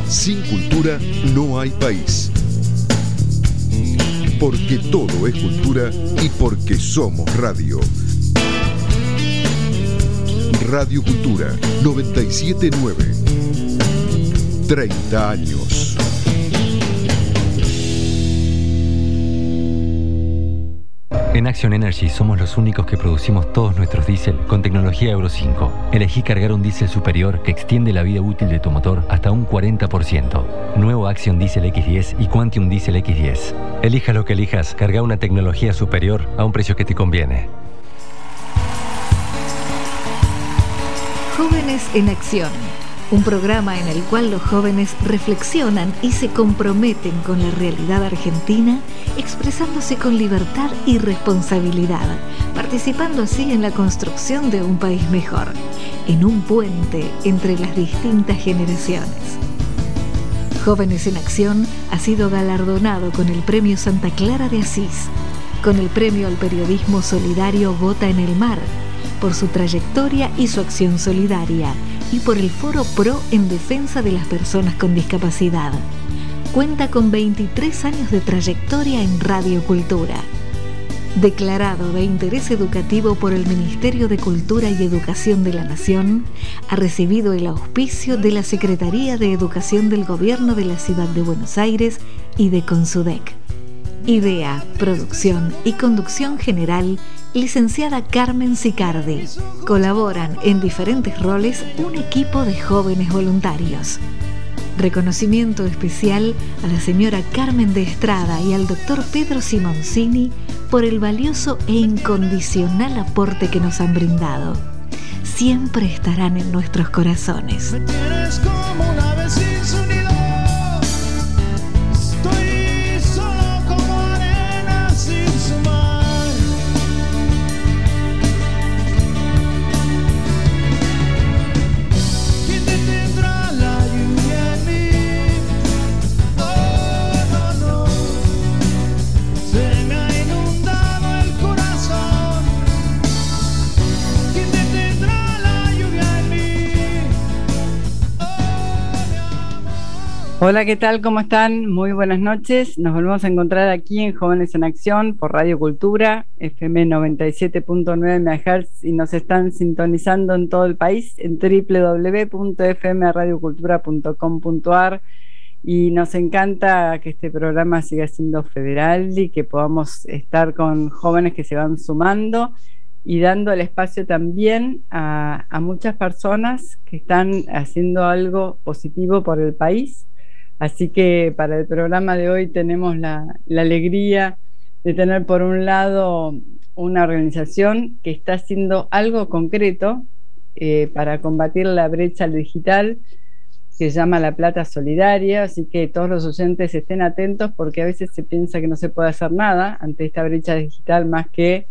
Sin cultura no hay país. Porque todo es cultura y porque somos radio. Radio Cultura 979. 30 años. En Action Energy somos los únicos que producimos todos nuestros diésel con tecnología Euro 5. Elegí cargar un diésel superior que extiende la vida útil de tu motor hasta un 40%. Nuevo Action Diesel X10 y Quantium Diesel X10. Elijas lo que elijas, carga una tecnología superior a un precio que te conviene. Jóvenes en Acción. Un programa en el cual los jóvenes reflexionan y se comprometen con la realidad argentina, expresándose con libertad y responsabilidad, participando así en la construcción de un país mejor, en un puente entre las distintas generaciones. Jóvenes en Acción ha sido galardonado con el Premio Santa Clara de Asís, con el Premio al Periodismo Solidario Gota en el Mar, por su trayectoria y su acción solidaria, y por el Foro Pro en defensa de las personas con discapacidad. Cuenta con 23 años de trayectoria en Radio Cultura. Declarado de interés educativo por el Ministerio de Cultura y Educación de la Nación, ha recibido el auspicio de la Secretaría de Educación del Gobierno de la Ciudad de Buenos Aires y de Consudec. Idea, producción y conducción general, licenciada Carmen Sicardi. Colaboran en diferentes roles un equipo de jóvenes voluntarios. Reconocimiento especial a la señora Carmen de Estrada y al doctor Pedro Simoncini por el valioso e incondicional aporte que nos han brindado. Siempre estarán en nuestros corazones. Me tienes como un ave sin su nido. Estoy solo como arena sin su mar. ¿Quién detendrá la lluvia en mí? Oh, no, no. Se me ha inundado el corazón. ¿Quién detendrá la lluvia en mí? Oh, mi amor. Hola, ¿qué tal? ¿Cómo están? Muy buenas noches. Nos volvemos a encontrar aquí en Jóvenes en Acción por Radio Cultura, FM 97.9 MHz, y nos están sintonizando en todo el país en www.fmradiocultura.com.ar, y nos encanta que este programa siga siendo federal y que podamos estar con jóvenes que se van sumando y dando el espacio también a muchas personas que están haciendo algo positivo por el país. Así que para el programa de hoy tenemos la alegría de tener por un lado una organización que está haciendo algo concreto para combatir la brecha digital, que se llama La Plata Solidaria. Así que todos los oyentes estén atentos, porque a veces se piensa que no se puede hacer nada ante esta brecha digital más que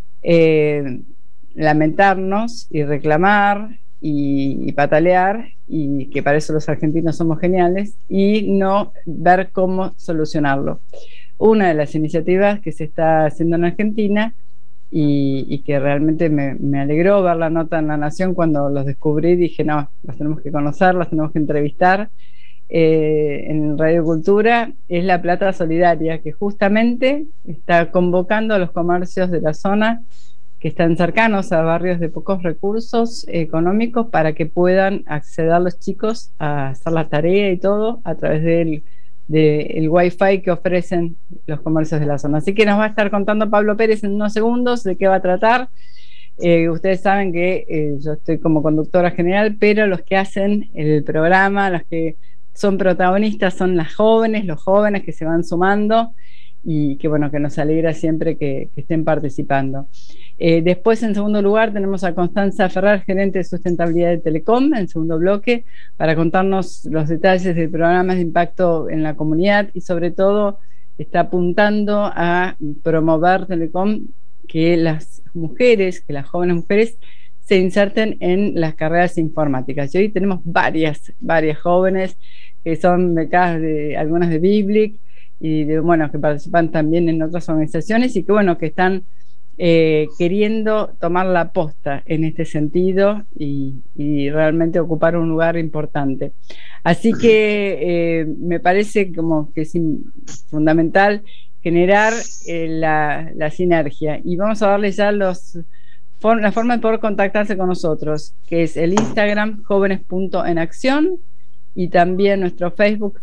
lamentarnos y reclamar y patalear, y que para eso los argentinos somos geniales, y no ver cómo solucionarlo. Una de las iniciativas que se está haciendo en Argentina, y que realmente me alegró ver la nota en La Nación cuando los descubrí, dije no, los tenemos que conocer, los tenemos que entrevistar en Radio Cultura, es La Plata Solidaria, que justamente está convocando a los comercios de la zona que están cercanos a barrios de pocos recursos económicos, para que puedan acceder los chicos a hacer la tarea y todo a través del Wi-Fi que ofrecen los comercios de la zona. Así que nos va a estar contando Pablo Pérez en unos segundos de qué va a tratar. Ustedes saben que yo estoy como conductora general, pero los que hacen el programa, los que son protagonistas, son los jóvenes que se van sumando, y que bueno, que nos alegra siempre que estén participando. Después, en segundo lugar, tenemos a Constanza Ferrer, gerente de sustentabilidad de Telecom, en segundo bloque, para contarnos los detalles del programa de impacto en la comunidad, y sobre todo está apuntando a promover Telecom que las jóvenes mujeres se inserten en las carreras informáticas. Y hoy tenemos varias jóvenes que son becadas, algunas de Biblic, y que participan también en otras organizaciones, y que están queriendo tomar la posta en este sentido y realmente ocupar un lugar importante. Así que me parece como que es fundamental generar la sinergia. Y vamos a darles ya la forma de poder contactarse con nosotros, que es el Instagram jóvenes.enacción y también nuestro Facebook,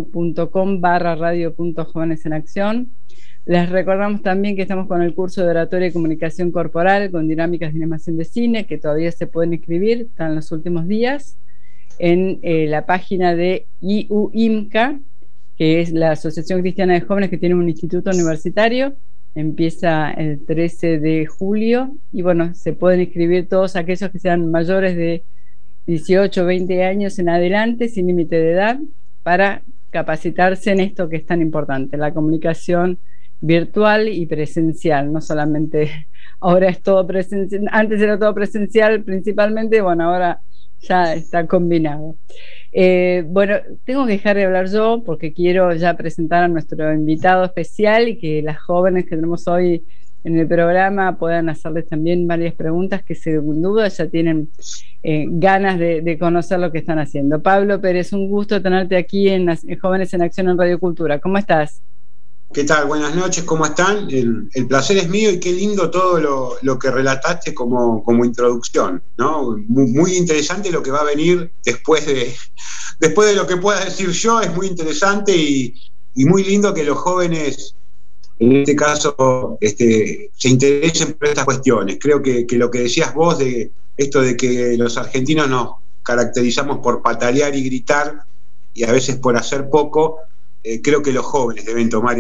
facebook.com/radio.jovenesenacción. Les recordamos también que estamos con el curso de oratoria y comunicación corporal con dinámicas de animación de cine, que todavía se pueden inscribir, están en los últimos días, en la página de IUIMCA, que es la Asociación Cristiana de Jóvenes que tiene un instituto universitario. Empieza el 13 de julio y bueno, se pueden inscribir todos aquellos que sean mayores de 18 o 20 años en adelante, sin límite de edad, para capacitarse en esto que es tan importante, la comunicación virtual y presencial. No solamente ahora es todo presencial, antes era todo presencial principalmente, bueno, ahora ya está combinado. Bueno, tengo que dejar de hablar yo porque quiero ya presentar a nuestro invitado especial y que las jóvenes que tenemos hoy en el programa puedan hacerles también varias preguntas que sin duda ya tienen ganas de conocer lo que están haciendo. Pablo Pérez, un gusto tenerte aquí en Jóvenes en Acción en Radio Cultura. ¿Cómo estás? ¿Qué tal? Buenas noches, ¿cómo están? El placer es mío y qué lindo todo lo que relataste como introducción, ¿no? Muy interesante lo que va a venir después de lo que pueda decir yo, es muy interesante y muy lindo que los jóvenes, en este caso, se interesen por estas cuestiones. Creo que lo que decías vos de esto de que los argentinos nos caracterizamos por patalear y gritar y a veces por hacer poco, creo que los jóvenes deben tomar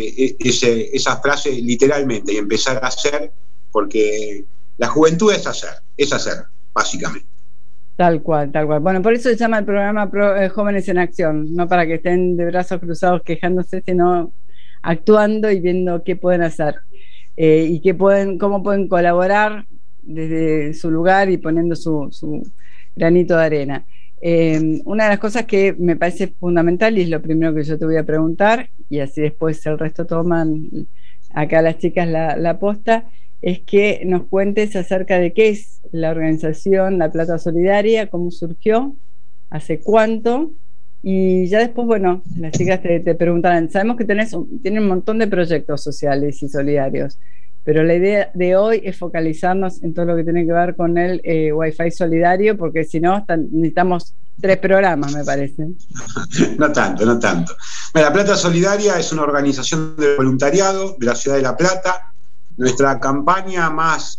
esa frase literalmente y empezar a hacer, porque la juventud es hacer, básicamente. Tal cual, tal cual. Bueno, por eso se llama el programa Jóvenes en Acción, no para que estén de brazos cruzados quejándose, sino actuando y viendo qué pueden hacer y cómo pueden colaborar desde su lugar y poniendo su granito de arena. Una de las cosas que me parece fundamental, y es lo primero que yo te voy a preguntar, y así después el resto toman acá las chicas la posta, es que nos cuentes acerca de qué es la organización La Plata Solidaria, cómo surgió, hace cuánto, y ya después, bueno, las chicas te preguntarán. Sabemos que tienen un montón de proyectos sociales y solidarios, pero la idea de hoy es focalizarnos en todo lo que tiene que ver con el Wi-Fi solidario, porque si no, necesitamos 3 programas, me parece. No tanto. La Plata Solidaria es una organización de voluntariado de la ciudad de La Plata. Nuestra campaña más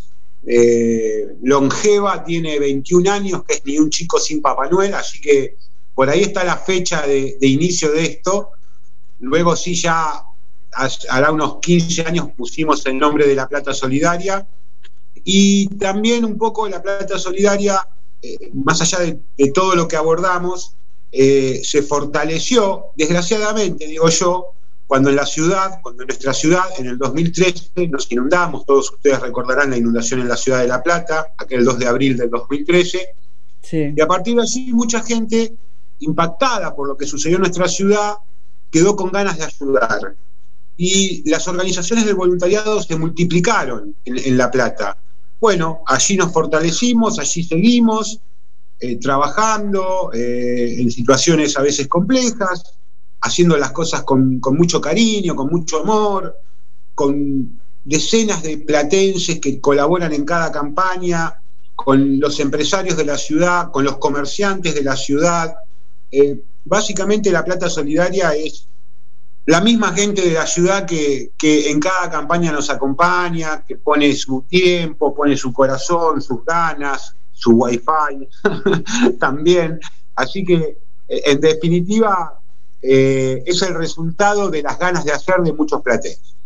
longeva tiene 21 años, que es Ni un chico sin Papá Noel, así que por ahí está la fecha de inicio de esto. Luego sí, ya hará unos 15 años pusimos el nombre de La Plata Solidaria, y también un poco La Plata Solidaria, más allá de todo lo que abordamos, se fortaleció, desgraciadamente, digo yo, cuando en nuestra ciudad, en el 2013, nos inundamos. Todos ustedes recordarán la inundación en la ciudad de La Plata, aquel 2 de abril del 2013, sí. Y a partir de allí mucha gente impactada por lo que sucedió en nuestra ciudad quedó con ganas de ayudar. Y las organizaciones del voluntariado se multiplicaron en La Plata. Bueno, allí nos fortalecimos, allí seguimos trabajando en situaciones a veces complejas, haciendo las cosas con mucho cariño, con mucho amor, con decenas de platenses que colaboran en cada campaña, con los empresarios de la ciudad, con los comerciantes de la ciudad. Básicamente La Plata Solidaria es la misma gente de la ciudad que en cada campaña nos acompaña, que pone su tiempo, pone su corazón, sus ganas, su wifi también. Así que, en definitiva, es el resultado de las ganas de hacer de muchos platenses.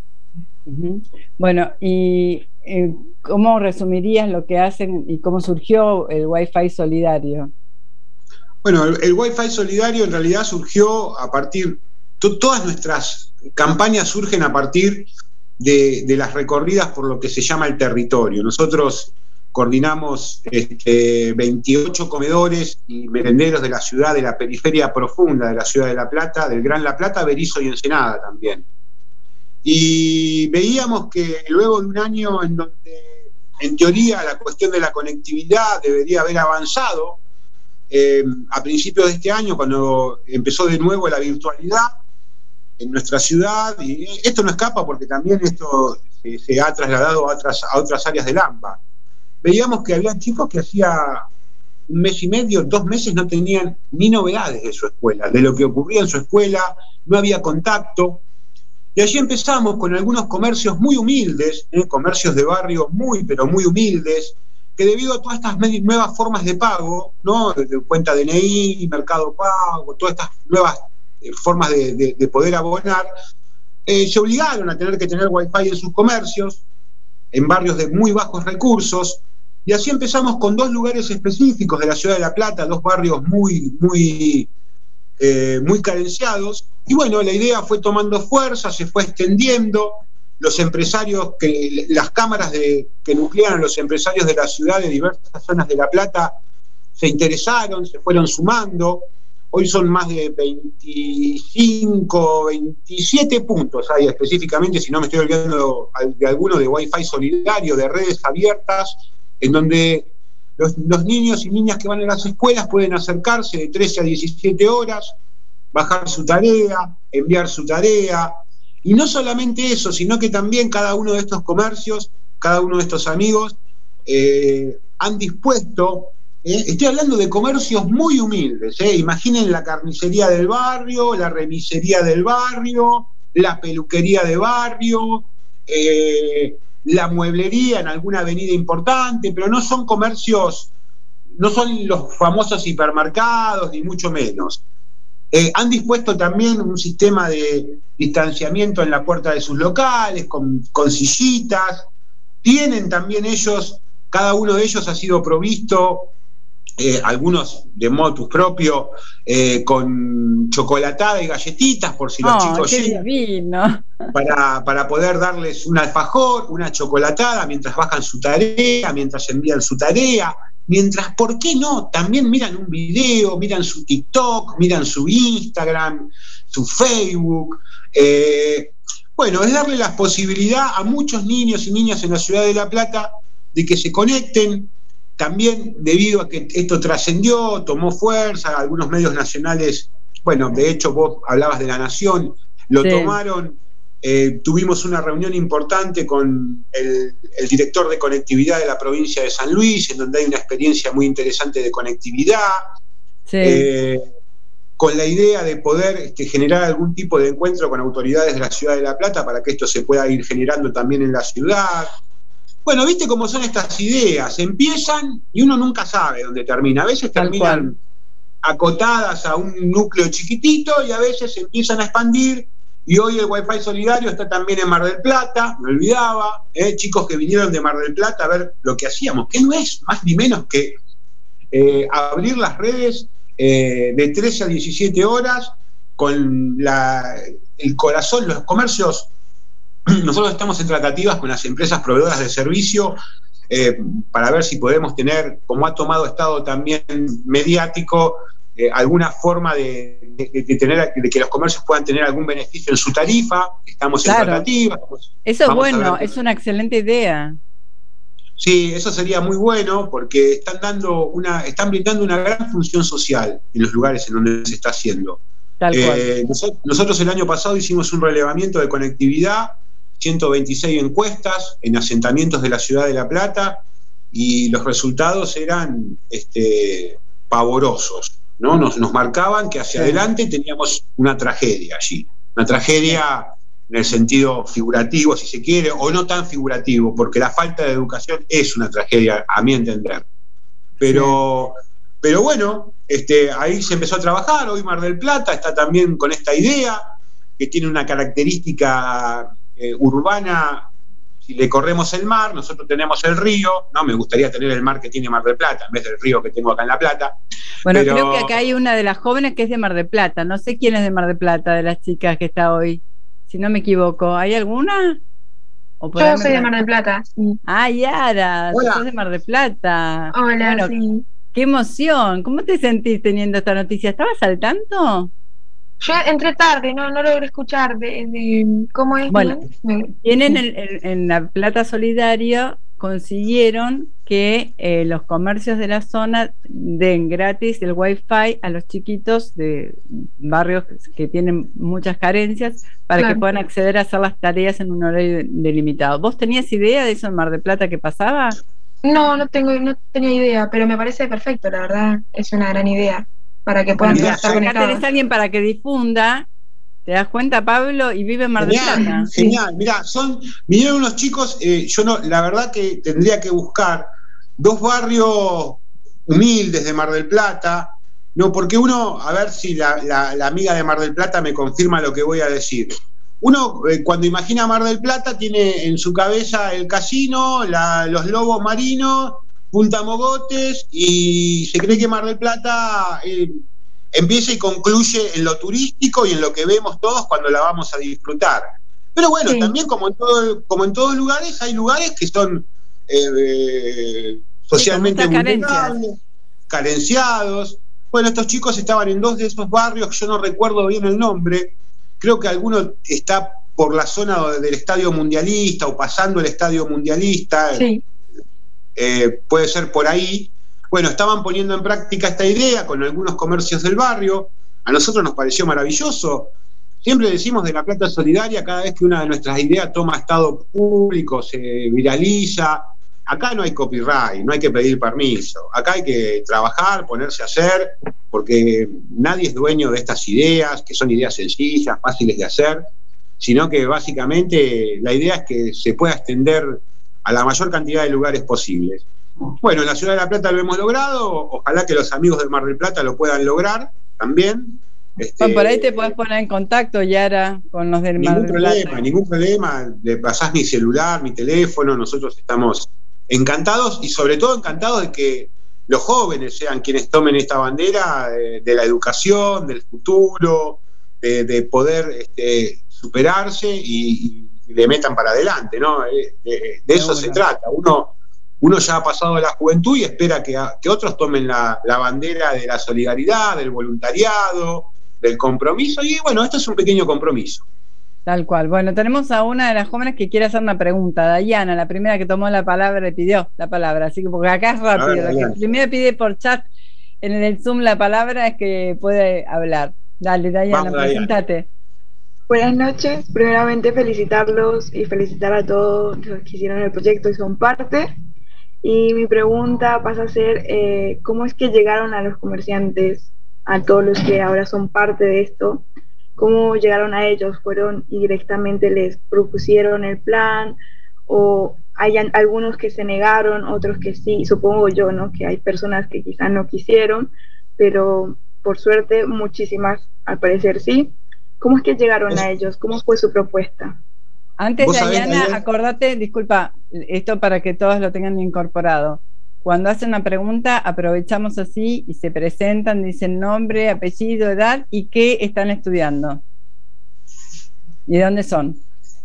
Bueno, y ¿cómo resumirías lo que hacen y cómo surgió el Wi-Fi solidario? Bueno, el Wi-Fi solidario en realidad surgió a partir... Todas nuestras campañas surgen a partir de las recorridas por lo que se llama el territorio. Nosotros coordinamos 28 comedores y merenderos de la ciudad, de la periferia profunda de la ciudad de La Plata, del Gran La Plata, Berisso y Ensenada también. Y veíamos que luego de un año en donde, en teoría, la cuestión de la conectividad debería haber avanzado, a principios de este año, cuando empezó de nuevo la virtualidad en nuestra ciudad, y esto no escapa porque también esto se ha trasladado a otras áreas del AMBA, veíamos que había chicos que hacía un mes y medio, 2 meses, no tenían ni novedades de su escuela, de lo que ocurría en su escuela, no había contacto. Y allí empezamos con algunos comercios muy humildes, comercios de barrio muy, pero muy humildes, que debido a todas estas nuevas formas de pago, ¿no? De cuenta DNI, Mercado Pago, todas estas nuevas formas de poder abonar, se obligaron a tener que tener Wi-Fi en sus comercios, en barrios de muy bajos recursos, y así empezamos con 2 lugares específicos de la ciudad de La Plata, 2 barrios muy carenciados, y bueno, la idea fue tomando fuerza, se fue extendiendo, los empresarios, las cámaras que nuclearon los empresarios de la ciudad de diversas zonas de La Plata se interesaron, se fueron sumando. Hoy son más de 25, 27 puntos hay específicamente, si no me estoy olvidando de alguno, de Wi-Fi solidario, de redes abiertas, en donde los niños y niñas que van a las escuelas pueden acercarse de 13 a 17 horas, bajar su tarea, enviar su tarea, y no solamente eso, sino que también cada uno de estos comercios, cada uno de estos amigos han dispuesto, estoy hablando de comercios muy humildes, imaginen la carnicería del barrio, la remisería del barrio, la peluquería de barrio, la mueblería en alguna avenida importante, pero no son comercios, no son los famosos hipermercados, ni mucho menos. Han dispuesto también un sistema de distanciamiento en la puerta de sus locales, con sillitas. Tienen también ellos, cada uno de ellos ha sido provisto, algunos de motus propio, con chocolatada y galletitas, por si los chicos llegan, para poder darles un alfajor, una chocolatada, mientras bajan su tarea, mientras envían su tarea. Mientras, ¿por qué no? También miran un video, miran su TikTok, miran su Instagram, su Facebook. Bueno, es darle la posibilidad a muchos niños y niñas en la ciudad de La Plata de que se conecten. También debido a que esto trascendió, tomó fuerza, algunos medios nacionales, bueno, de hecho vos hablabas de La Nación, lo tomaron. Tuvimos una reunión importante con el director de conectividad de la provincia de San Luis, en donde hay una experiencia muy interesante de conectividad, con la idea de poder generar algún tipo de encuentro con autoridades de la ciudad de La Plata para que esto se pueda ir generando también en la ciudad. Bueno, viste cómo son estas ideas, empiezan y uno nunca sabe dónde termina, a veces terminan acotadas a un núcleo chiquitito y a veces empiezan a expandir. Y hoy el Wi-Fi solidario está también en Mar del Plata, me olvidaba, chicos que vinieron de Mar del Plata a ver lo que hacíamos, que no es más ni menos que abrir las redes de 13 a 17 horas con el corazón, los comercios. Nosotros estamos en tratativas con las empresas proveedoras de servicio para ver si podemos tener, como ha tomado estado también mediático, alguna forma de que los comercios puedan tener algún beneficio en su tarifa. Estamos en tratativas. Eso es bueno, es una excelente idea. Sí, eso sería muy bueno porque están brindando una gran función social en los lugares en donde se está haciendo. Tal cual. Nosotros el año pasado hicimos un relevamiento de conectividad, 126 encuestas en asentamientos de la ciudad de La Plata, y los resultados eran pavorosos, ¿no? Nos marcaban que hacia adelante teníamos una tragedia allí, una tragedia en el sentido figurativo, si se quiere, o no tan figurativo, porque la falta de educación es una tragedia, a mi entender. Pero bueno, ahí se empezó a trabajar. Hoy Mar del Plata está también con esta idea, que tiene una característica urbana. Si le corremos el mar, nosotros tenemos el río, ¿no? Me gustaría tener el mar que tiene Mar del Plata en vez del río que tengo acá en La Plata. Bueno, creo que acá hay una de las jóvenes que es de Mar del Plata. No sé quién es de Mar del Plata, de las chicas que está hoy, si no me equivoco. ¿Hay alguna? Yo soy de Mar del Plata. Sí. Ah, Yara, sos de Mar del Plata. Hola, bueno, sí. Qué emoción. ¿Cómo te sentís teniendo esta noticia? ¿Estabas al tanto? Yo entré tarde, no logré escuchar de cómo es. Bueno, tienen en la Plata Solidaria, consiguieron que los comercios de la zona den gratis el Wi-Fi a los chiquitos de barrios que tienen muchas carencias para que puedan acceder a hacer las tareas en un horario delimitado. ¿Vos tenías idea de eso en Mar del Plata que pasaba? No tenía idea, pero me parece perfecto, la verdad, es una gran idea para que puedan estar conectados. Acá tenés a alguien para que difunda. ¿Te das cuenta, Pablo? Y vive en Mar del Plata. Genial, mirá, vinieron unos chicos, yo no, la verdad que tendría que buscar 2 barrios humildes de Mar del Plata, no, porque uno, a ver si la amiga de Mar del Plata me confirma lo que voy a decir. Uno, cuando imagina Mar del Plata, tiene en su cabeza el casino, los lobos marinos, Punta Mogotes, y se cree que Mar del Plata empieza y concluye en lo turístico y en lo que vemos todos cuando la vamos a disfrutar. Pero bueno, también como en todos lugares, hay lugares que son socialmente vulnerables, carenciados. Bueno, estos chicos estaban en 2 de esos barrios, yo no recuerdo bien el nombre, creo que alguno está por la zona del Estadio Mundialista o pasando el Estadio Mundialista, puede ser por ahí. Bueno, estaban poniendo en práctica esta idea con algunos comercios del barrio. A nosotros nos pareció maravilloso. Siempre decimos de la Plata Solidaria, cada vez que una de nuestras ideas toma estado público, se viraliza. Acá no hay copyright, no hay que pedir permiso. Acá hay que trabajar, ponerse a hacer, porque nadie es dueño de estas ideas, que son ideas sencillas, fáciles de hacer, sino que básicamente la idea es que se pueda extender a la mayor cantidad de lugares posibles. Bueno, en la Ciudad de La Plata lo hemos logrado, ojalá que los amigos de Mar del Plata lo puedan lograr también. Por ahí te podés poner en contacto, Yara, con los del Mar del Plata. Ningún problema, le pasás mi celular, mi teléfono, nosotros estamos encantados y sobre todo encantados de que los jóvenes sean quienes tomen esta bandera de la educación, del futuro, de poder superarse y le metan para adelante, ¿no? De eso se trata. Uno ya ha pasado la juventud y espera que otros tomen la bandera de la solidaridad, del voluntariado, del compromiso, y bueno, esto es un pequeño compromiso. Tal cual. Bueno, tenemos a una de las jóvenes que quiere hacer una pregunta. Dayana, la primera que tomó la palabra, le pidió la palabra, así que porque acá es rápido. La que primero pide por chat en el Zoom la palabra es que puede hablar. Dale, Dayana, preséntate. Buenas noches. Primeramente felicitarlos y felicitar a todos los que hicieron el proyecto y son parte. Y mi pregunta pasa a ser, ¿cómo es que llegaron a los comerciantes, a todos los que ahora son parte de esto? ¿Cómo llegaron a ellos? ¿Fueron y directamente les propusieron el plan? ¿O hay algunos que se negaron, otros que sí? Supongo yo, ¿no? Que hay personas que quizás no quisieron, pero por suerte muchísimas al parecer sí. ¿Cómo es que llegaron a ellos? ¿Cómo fue su propuesta? Antes, Dayana, acordate, disculpa, esto para que todos lo tengan incorporado. Cuando hacen una pregunta, aprovechamos así y se presentan, dicen nombre, apellido, edad y qué están estudiando. ¿Y de dónde son?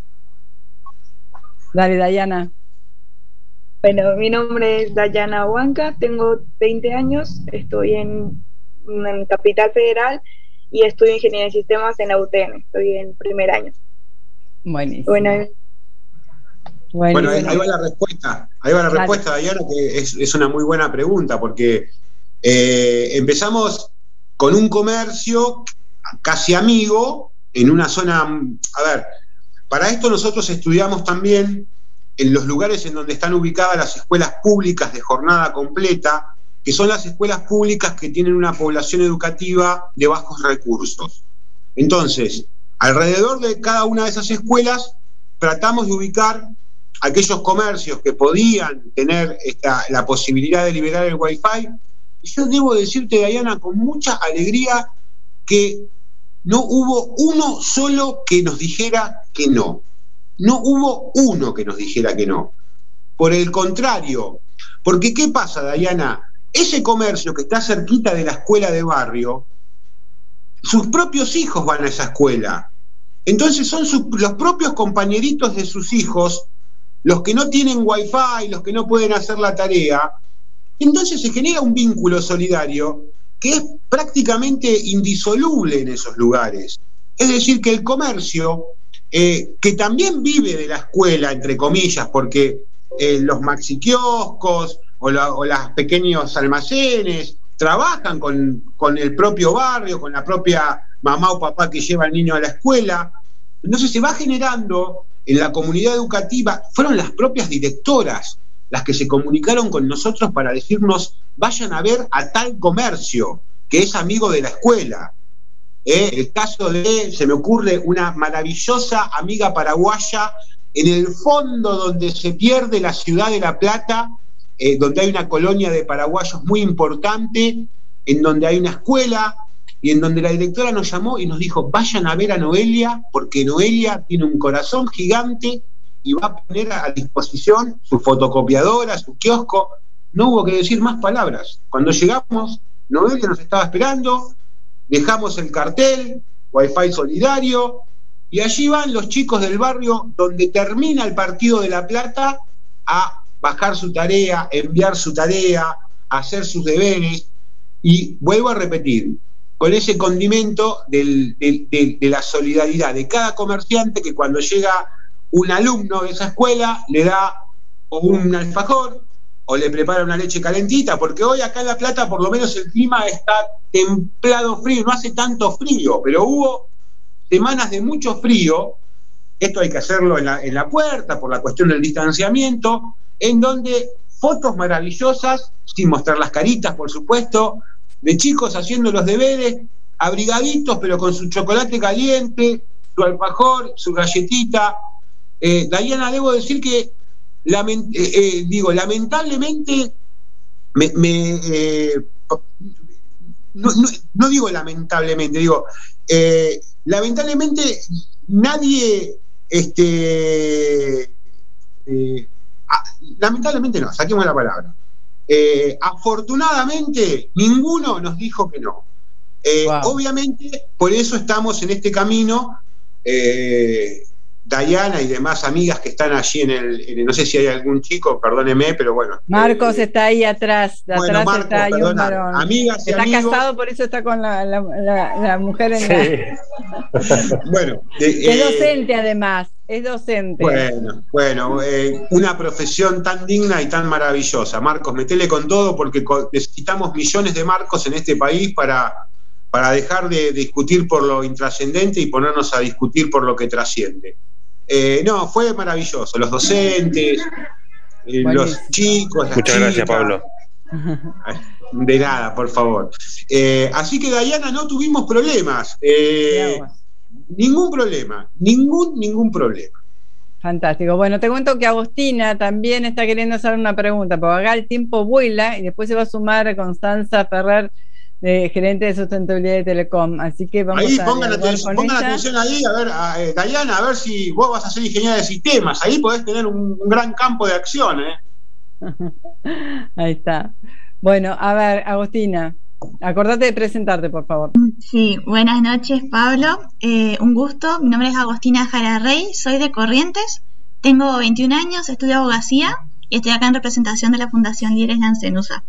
Dale, Dayana. Bueno, mi nombre es Dayana Huanca, tengo 20 años, estoy en Capital Federal y estudio Ingeniería de Sistemas en la UTN, estoy en primer año. Buenísimo. Bueno, ahí va la respuesta, Dayana, que es una muy buena pregunta, porque empezamos con un comercio casi amigo en una zona. A ver, para esto nosotros estudiamos también en los lugares en donde están ubicadas las escuelas públicas de jornada completa, que son las escuelas públicas que tienen una población educativa de bajos recursos. Entonces, alrededor de cada una de esas escuelas tratamos de ubicar aquellos comercios que podían tener la posibilidad de liberar el Wi-Fi. Y yo debo decirte, Dayana, con mucha alegría, que no hubo uno solo que nos dijera que no. No hubo uno que nos dijera que no. Por el contrario, porque ¿qué pasa, Dayana? Ese comercio que está cerquita de la escuela de barrio, sus propios hijos van a esa escuela. Entonces son los propios compañeritos de sus hijos los que no tienen Wi-Fi, los que no pueden hacer la tarea. Entonces se genera un vínculo solidario que es prácticamente indisoluble en esos lugares. Es decir, que el comercio, que también vive de la escuela, entre comillas, porque los maxiquioscos o los pequeños almacenes trabajan con el propio barrio, con la propia mamá o papá que lleva al niño a la escuela. Entonces se va generando en la comunidad educativa, fueron las propias directoras las que se comunicaron con nosotros para decirnos, vayan a ver a tal comercio, que es amigo de la escuela. El caso de, se me ocurre, una maravillosa amiga paraguaya en el fondo donde se pierde la ciudad de La Plata, donde hay una colonia de paraguayos muy importante, en donde hay una escuela, y en donde la directora nos llamó y nos dijo, vayan a ver a Noelia, porque Noelia tiene un corazón gigante y va a poner a disposición su fotocopiadora, su kiosco. No hubo que decir más palabras. Cuando llegamos, Noelia nos estaba esperando, dejamos el cartel, Wi-Fi solidario, y allí van los chicos del barrio donde termina el partido de La Plata a bajar su tarea, enviar su tarea, hacer sus deberes, y vuelvo a repetir, con ese condimento de la solidaridad de cada comerciante, que cuando llega un alumno de esa escuela le da o un alfajor o le prepara una leche calentita, porque hoy acá en La Plata por lo menos el clima está templado frío, no hace tanto frío, pero hubo semanas de mucho frío. Esto hay que hacerlo en la puerta por la cuestión del distanciamiento, en donde fotos maravillosas, sin mostrar las caritas por supuesto, de chicos haciendo los deberes, abrigaditos, pero con su chocolate caliente, su alfajor, su galletita. Dayana, debo decir que, lamentablemente, no digo lamentablemente, digo, lamentablemente nadie, lamentablemente no, saquemos la palabra. Afortunadamente ninguno nos dijo que no. Wow. Obviamente por eso estamos en este camino. Dayana y demás amigas que están allí no sé si hay algún chico, perdóneme, pero bueno. Marcos está ahí atrás. Bueno, Marcos, está ahí un varón. Amigas y está amigos. Casado, por eso está con la mujer en la... Bueno, es docente además. Es docente. Bueno, una profesión tan digna y tan maravillosa. Marcos, metele con todo porque necesitamos millones de Marcos en este país para dejar de discutir por lo intrascendente y ponernos a discutir por lo que trasciende. No, fue maravilloso. Los docentes, los chicos, las Muchas chicas. Gracias, Pablo. De nada, por favor. Así que, Dayana, no tuvimos problemas. Ningún problema, ningún problema. Fantástico. Bueno, te cuento que Agostina también está queriendo hacer una pregunta, porque acá el tiempo vuela y después se va a sumar Constanza Ferrer, gerente de sustentabilidad de Telecom. Así que vamos ahí, a pongan atención ahí, a ver, Dayana, a ver si vos vas a ser ingeniera de sistemas. Ahí podés tener un gran campo de acción, Ahí está. Bueno, a ver, Agostina, acordate de presentarte, por favor. Sí, buenas noches, Pablo. Un gusto. Mi nombre es Agostina Jara Rey, soy de Corrientes, tengo 21 años, estudio abogacía y estoy acá en representación de la Fundación Líderes Lancenusa.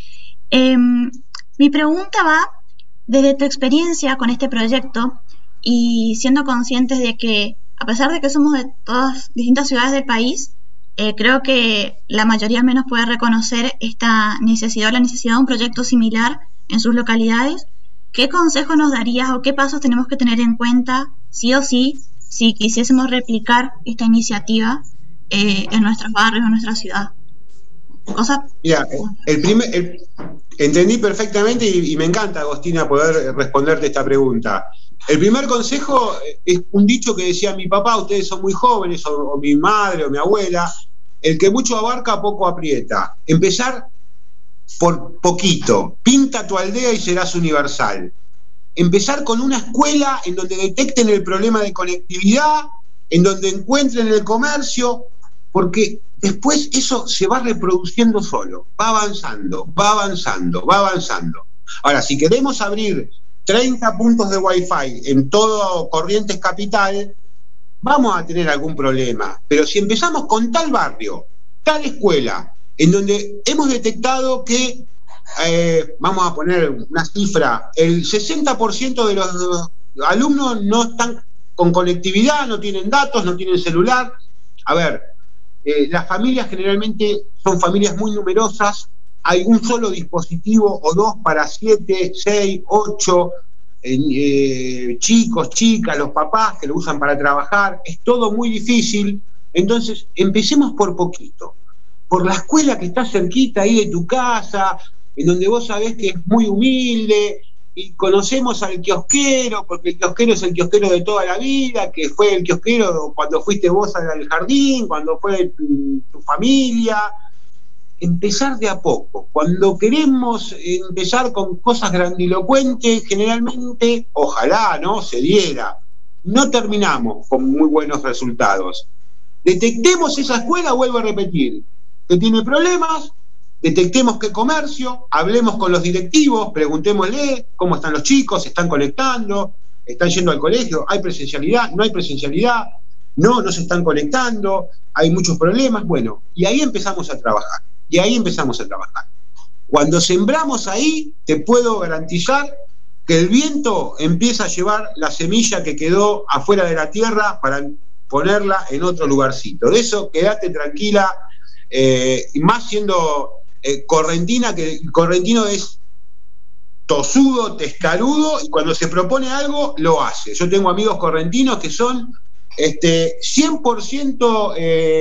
Mi pregunta va desde tu experiencia con este proyecto y siendo conscientes de que, a pesar de que somos de todas distintas ciudades del país, creo que la mayoría al menos puede reconocer esta necesidad o la necesidad de un proyecto similar en sus localidades. ¿Qué consejo nos darías o qué pasos tenemos que tener en cuenta, sí o sí, si quisiésemos replicar esta iniciativa en nuestros barrios, en nuestra ciudad? Mira, entendí perfectamente y me encanta, Agostina, poder responderte esta pregunta. El primer consejo es un dicho que decía mi papá: ustedes son muy jóvenes, o mi madre o mi abuela, el que mucho abarca poco aprieta. Empezar por poquito, pinta tu aldea y serás universal. Empezar con una escuela en donde detecten el problema de conectividad, en donde encuentren el comercio, porque después eso se va reproduciendo solo, va avanzando. Ahora, si queremos abrir 30 puntos de Wi-Fi en todo Corrientes Capital, vamos a tener algún problema. Pero si empezamos con tal barrio, tal escuela, en donde hemos detectado que vamos a poner una cifra, el 60% de los alumnos no están con conectividad, no tienen datos, no tienen celular. A ver, las familias generalmente son familias muy numerosas, hay un solo dispositivo o dos para 7, 6, 8 chicos, chicas, los papás que lo usan para trabajar, es todo muy difícil. Entonces, empecemos por poquito, por la escuela que está cerquita ahí de tu casa, en donde vos sabés que es muy humilde, y conocemos al kiosquero, porque el kiosquero es el kiosquero de toda la vida, que fue el kiosquero cuando fuiste vos al jardín, cuando fue tu familia. Empezar de a poco. Cuando queremos empezar con cosas grandilocuentes, generalmente, ojalá, ¿no?, se diera. No terminamos con muy buenos resultados. Detectemos esa escuela, vuelvo a repetir, que tiene problemas, detectemos qué comercio, hablemos con los directivos, preguntémosle cómo están los chicos, se están conectando, están yendo al colegio, hay presencialidad, no hay presencialidad, no se están conectando, hay muchos problemas, bueno, y ahí empezamos a trabajar, Cuando sembramos ahí, te puedo garantizar que el viento empieza a llevar la semilla que quedó afuera de la tierra para ponerla en otro lugarcito. De eso quédate tranquila, y más siendo correntina, que el correntino es tosudo, testarudo, y cuando se propone algo, lo hace. Yo tengo amigos correntinos que son 100%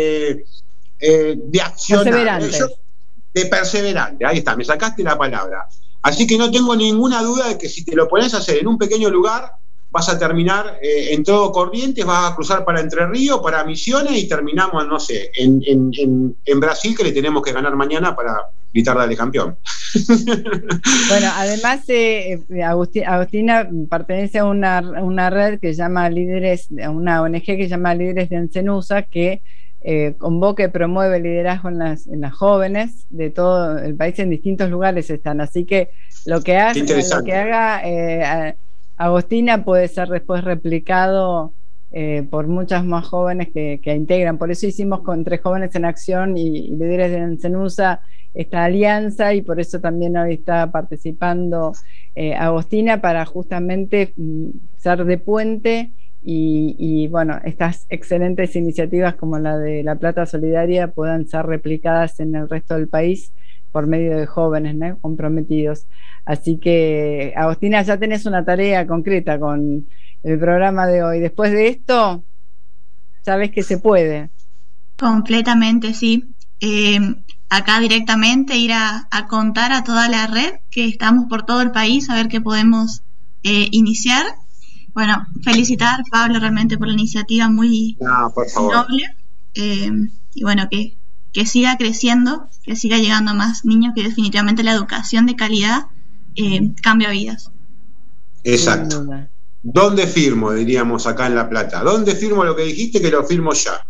de accionar, de perseverante, ahí está, me sacaste la palabra. Así que no tengo ninguna duda de que si te lo pones a hacer en un pequeño lugar, vas a terminar en todo Corrientes, vas a cruzar para Entre Ríos, para Misiones, y terminamos, no sé, en Brasil, que le tenemos que ganar mañana para gritar dale campeón. Bueno, además Agustina pertenece a una red que se llama Líderes, una ONG que se llama Líderes de Encenusa, que convoca y promueve liderazgo en las jóvenes de todo el país, en distintos lugares están, así que lo que haga Agustina puede ser después replicado por muchas más jóvenes que integran. Por eso hicimos con Entre Jóvenes en Acción y Líderes de Encenusa esta alianza, y por eso también hoy está participando Agustina, para justamente ser de puente y bueno, estas excelentes iniciativas como la de La Plata Solidaria puedan ser replicadas en el resto del país por medio de jóvenes, ¿no?, comprometidos. Así que, Agustina, ya tenés una tarea concreta con el programa de hoy. Después de esto, sabes que se puede. Completamente, sí. Acá directamente ir a contar a toda la red que estamos por todo el país, a ver qué podemos iniciar. Bueno, felicitar a Pablo realmente por la iniciativa muy noble. Y bueno, que siga creciendo, que siga llegando a más niños, que definitivamente la educación de calidad cambia vidas. Exacto. ¿Dónde firmo? Diríamos acá en La Plata. ¿Dónde firmo lo que dijiste? Que lo firmo ya.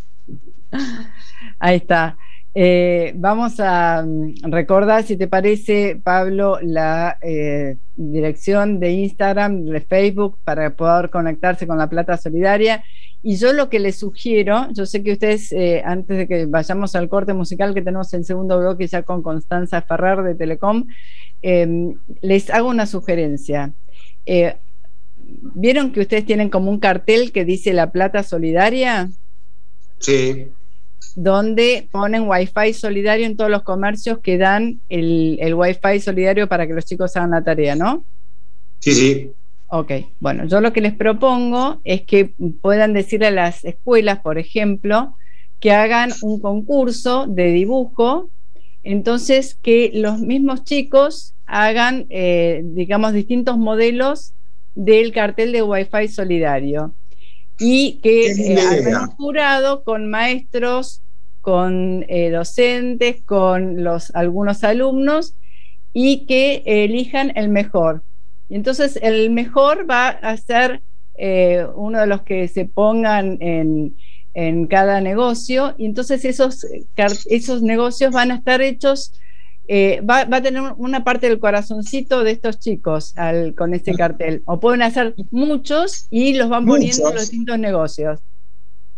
Ahí está. Vamos a recordar, si te parece, Pablo, la dirección de Instagram, de Facebook, para poder conectarse con La Plata Solidaria. Y yo lo que les sugiero, yo sé que ustedes, antes de que vayamos al corte musical que tenemos el segundo bloque ya con Constanza Ferrer de Telecom, les hago una sugerencia. ¿Vieron que ustedes tienen como un cartel que dice La Plata Solidaria? Sí. Donde ponen Wi-Fi solidario en todos los comercios que dan el Wi-Fi solidario para que los chicos hagan la tarea, ¿no? Sí, sí. Ok, bueno, yo lo que les propongo es que puedan decirle a las escuelas, por ejemplo, que hagan un concurso de dibujo, entonces que los mismos chicos hagan, digamos, distintos modelos del cartel de Wi-Fi solidario, y que hagan un jurado con maestros, con docentes, con algunos alumnos, y que elijan el mejor. Y entonces el mejor va a ser uno de los que se pongan en cada negocio, y entonces esos negocios van a estar hechos, va a tener una parte del corazoncito de estos chicos con este cartel, o pueden hacer muchos y los van poniendo en los distintos negocios.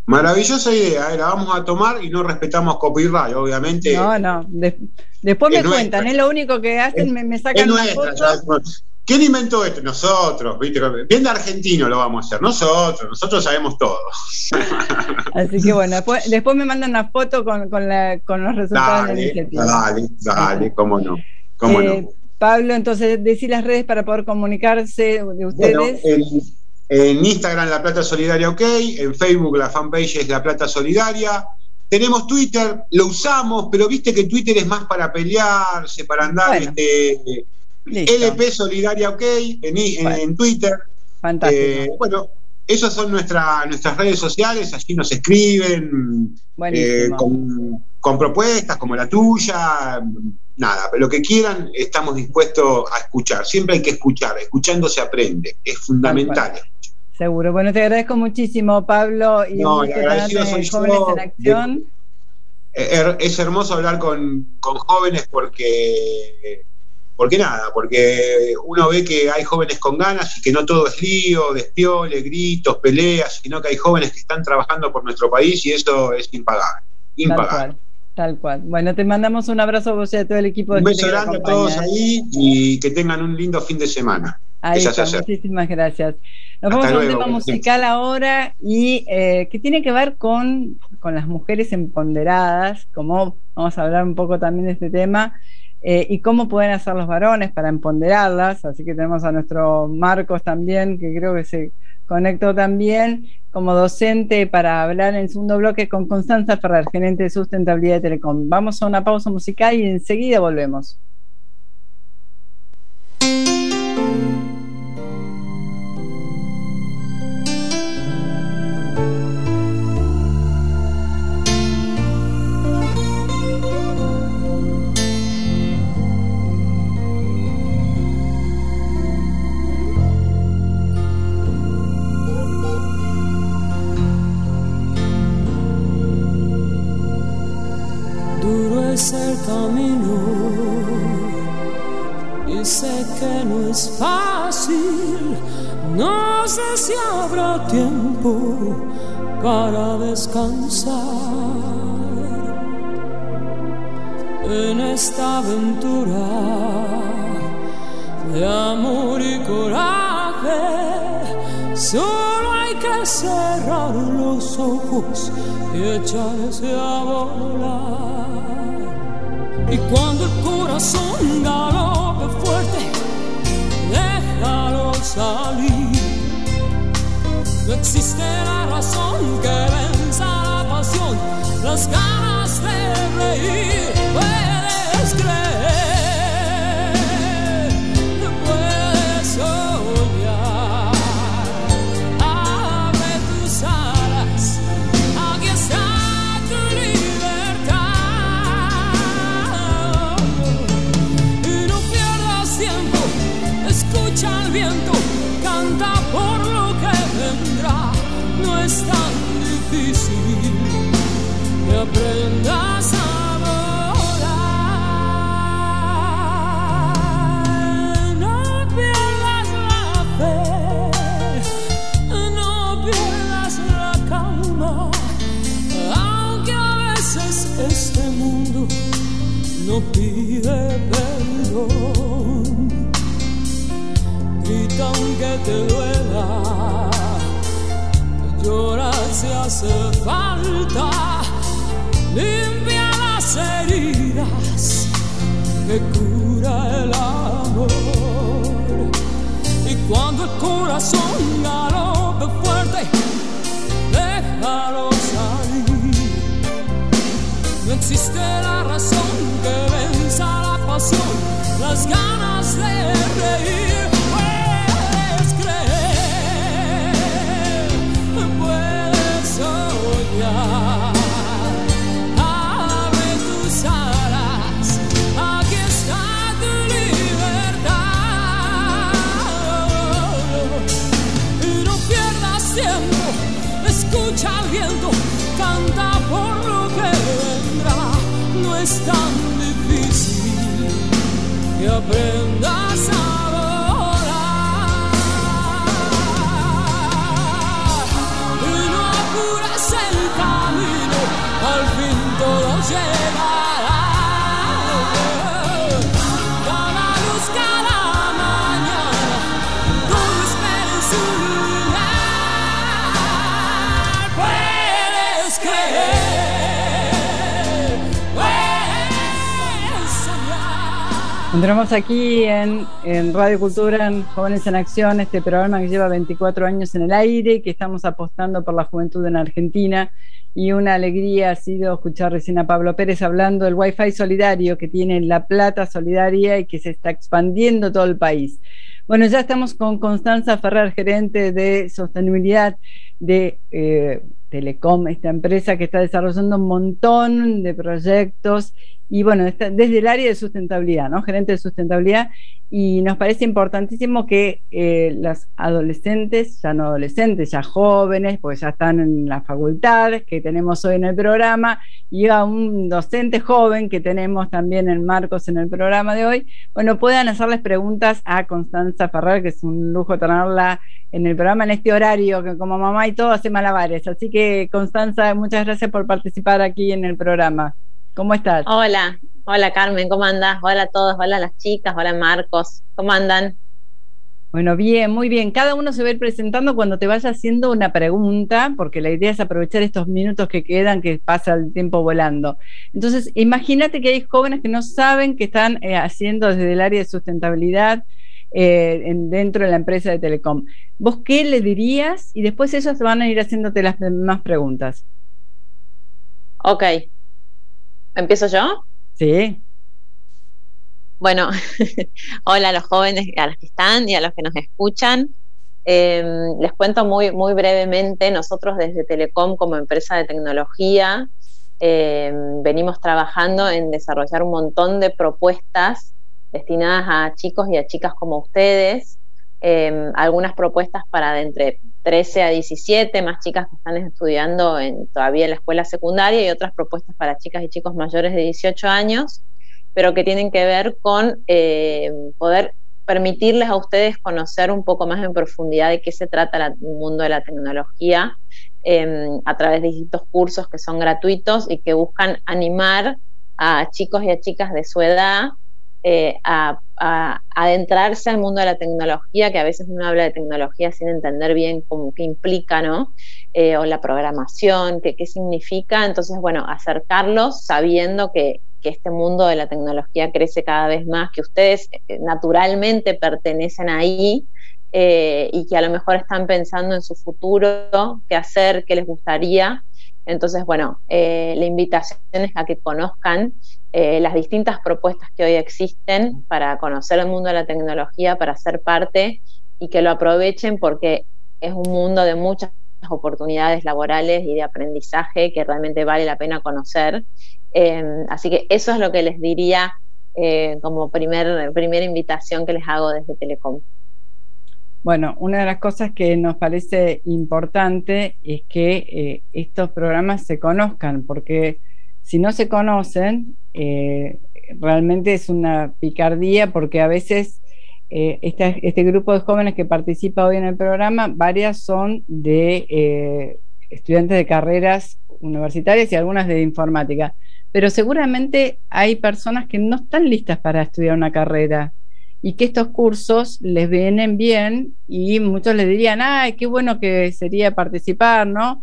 Maravillosa idea, la vamos a tomar y no respetamos copyright, obviamente. No. Después me cuentan, es lo único que hacen, me sacan una foto. ¿Quién inventó esto? Nosotros, ¿viste? Bien de argentino lo vamos a hacer, nosotros sabemos todo. Así que bueno, después me mandan una foto con los resultados de la iniciativa. Dale, cómo no. Pablo, entonces, decí las redes para poder comunicarse de ustedes. Bueno, en Instagram La Plata Solidaria OK, en Facebook la fanpage es La Plata Solidaria. Tenemos Twitter, lo usamos, pero viste que Twitter es más para pelearse, para andar, LP Solidaria OK en Twitter. Fantástico. Bueno, esas son nuestras redes sociales, allí nos escriben con propuestas como la tuya, nada, lo que quieran, estamos dispuestos a escuchar. Siempre hay que escuchar, escuchando se aprende, es fundamental. Seguro. Bueno, te agradezco muchísimo, Pablo, y agradecido soy Jóvenes en Acción. Es hermoso hablar con jóvenes porque uno ve que hay jóvenes con ganas y que no todo es lío, despiole, gritos, peleas, sino que hay jóvenes que están trabajando por nuestro país y eso es impagable. Tal cual. Bueno, te mandamos un abrazo a vos y a todo el equipo. Un beso grande a todos ahí y que tengan un lindo fin de semana. Ahí está, muchísimas gracias. Nos vamos a un tema musical ahora y que tiene que ver con las mujeres empoderadas, como vamos a hablar un poco también de este tema, y cómo pueden hacer los varones para empoderarlas. Así que tenemos a nuestro Marcos también, que creo que se conectó también como docente para hablar en el segundo bloque con Constanza Ferrer, gerente de sustentabilidad de Telecom. Vamos a una pausa musical y enseguida volvemos. Es el camino y sé que no es fácil, no sé si habrá tiempo para descansar en esta aventura de amor y coraje. Solo hay que cerrar los ojos y echarse a volar. Y cuando el corazón galope fuerte, déjalo salir. No existe la razón que venza la pasión, las ganas de reír. Puedes creer, puedes soñar. Abre tus alas, aquí está tu libertad. Escucha el viento, canta por lo que vendrá. No es tan difícil que aprendas a volar. No pierdas la fe, no pierdas la calma, aunque a veces este mundo no pide perdón. Grita aunque te duela, llora si hace falta, limpia las heridas que cura el amor. Y cuando el corazón galope fuerte, déjalo salir. No existe la razón que venza la pasión, las ganas de reír. Abre tus alas, aquí está tu libertad. Y no pierdas tiempo, escucha el viento, canta por lo que vendrá. No es tan difícil que aprendas a volar. Y no apures el Entramos aquí en Radio Cultura, en Jóvenes en Acción, este programa que lleva 24 años en el aire, que estamos apostando por la juventud en Argentina, y una alegría ha sido escuchar recién a Pablo Pérez hablando del Wi-Fi solidario que tiene La Plata Solidaria y que se está expandiendo todo el país. Bueno, ya estamos con Constanza Ferrer, gerente de sostenibilidad de Telecom, esta empresa que está desarrollando un montón de proyectos y bueno, está desde el área de sustentabilidad, ¿no? Gerente de sustentabilidad, y nos parece importantísimo que las adolescentes, ya no adolescentes, ya jóvenes, porque ya están en la facultad, que tenemos hoy en el programa, y a un docente joven que tenemos también en Marcos en el programa de hoy, bueno, puedan hacerles preguntas a Constanza Ferrer, que es un lujo tenerla en el programa en este horario, que como mamá y todo hace malabares. Así que, Constanza, muchas gracias por participar aquí en el programa. ¿Cómo estás? Hola Carmen, ¿cómo andás? Hola a todos, hola a las chicas, hola Marcos, ¿cómo andan? Bueno, bien, muy bien. Cada uno se va a ir presentando cuando te vaya haciendo una pregunta, porque la idea es aprovechar estos minutos que quedan, que pasa el tiempo volando. Entonces, imagínate que hay jóvenes que no saben que están haciendo desde el área de sustentabilidad dentro de la empresa de Telecom. ¿Vos qué le dirías? Y después ellos van a ir haciéndote las demás preguntas. Ok. ¿Empiezo yo? Sí. Bueno, hola a los jóvenes, a los que están y a los que nos escuchan. Les cuento muy brevemente. Nosotros desde Telecom, como empresa de tecnología, venimos trabajando en desarrollar un montón de propuestas destinadas a chicos y a chicas como ustedes. Algunas propuestas para de entre 13 a 17, más chicas que están estudiando todavía en la escuela secundaria, y otras propuestas para chicas y chicos mayores de 18 años, pero que tienen que ver con poder permitirles a ustedes conocer un poco más en profundidad de qué se trata el mundo de la tecnología a través de distintos cursos que son gratuitos y que buscan animar a chicos y a chicas de su edad a adentrarse al mundo de la tecnología, que a veces uno habla de tecnología sin entender bien cómo qué implica, ¿no? O la programación, qué significa. Entonces, bueno, acercarlos sabiendo que este mundo de la tecnología crece cada vez más, que ustedes naturalmente pertenecen ahí y que a lo mejor están pensando en su futuro, qué hacer, qué les gustaría. Entonces, bueno, la invitación es a que conozcan las distintas propuestas que hoy existen para conocer el mundo de la tecnología, para ser parte, y que lo aprovechen porque es un mundo de muchas oportunidades laborales y de aprendizaje que realmente vale la pena conocer. Así que eso es lo que les diría como primera invitación que les hago desde Telecom. Bueno, una de las cosas que nos parece importante es que estos programas se conozcan, porque si no se conocen, realmente es una picardía, porque a veces este grupo de jóvenes que participa hoy en el programa, varias son de estudiantes de carreras universitarias y algunas de informática, pero seguramente hay personas que no están listas para estudiar una carrera y que estos cursos les vienen bien, y muchos les dirían, ay, qué bueno que sería participar, ¿no?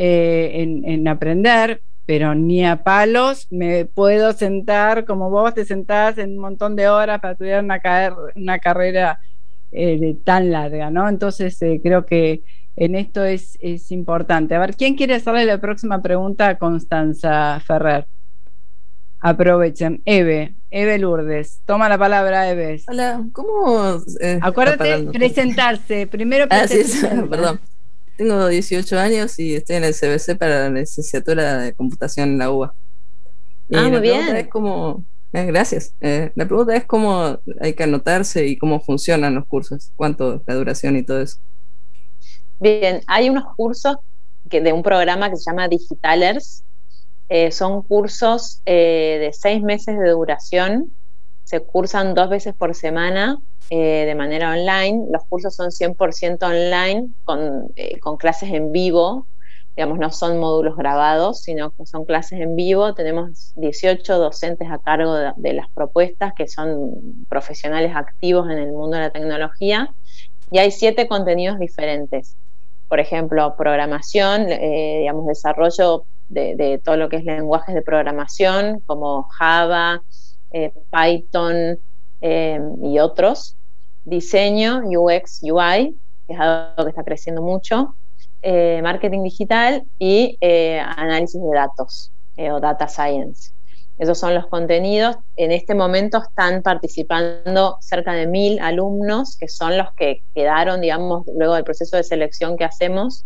En aprender, pero ni a palos me puedo sentar como vos te sentás en un montón de horas para estudiar una carrera tan larga, ¿no? Entonces creo que en esto es importante. A ver, ¿quién quiere hacerle la próxima pregunta a Constanza Ferrer? Aprovechen. Eve Lourdes, toma la palabra, Eve. Hola, ¿cómo? Acuérdate presentarse. Primero presentarse. Perdón. Tengo 18 años y estoy en el CBC para la licenciatura de computación en la UBA. Muy bien. Es cómo, gracias. La pregunta es cómo hay que anotarse y cómo funcionan los cursos, cuánto la duración y todo eso. Bien, hay unos cursos de un programa que se llama Digitalers. Son cursos de 6 meses de duración, se cursan 2 veces por semana de manera online. Los cursos son 100% online, con clases en vivo, digamos, no son módulos grabados, sino que son clases en vivo. Tenemos 18 docentes a cargo de las propuestas, que son profesionales activos en el mundo de la tecnología, y hay 7 contenidos diferentes. Por ejemplo, programación, digamos, desarrollo de todo lo que es lenguajes de programación como Java, Python, y otros, diseño, UX, UI, que es algo que está creciendo mucho, marketing digital y análisis de datos o data science. Esos son los contenidos. En este momento están participando cerca de 1.000 alumnos, que son los que quedaron, digamos, luego del proceso de selección que hacemos.